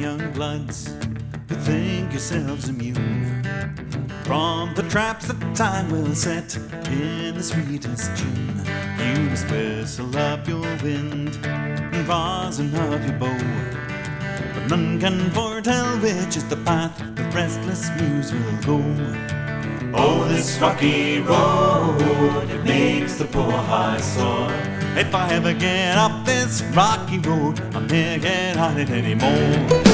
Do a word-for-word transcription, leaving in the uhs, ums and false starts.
young bloods who think yourselves immune from the traps that time will set in the sweetest tune. You must whistle up your wind and rosin up your bow, but none can foretell which is the path the restless muse will go. Oh, this rocky road, it makes the poor heart sore. If I ever get up this rocky road, I'll never get on it anymore.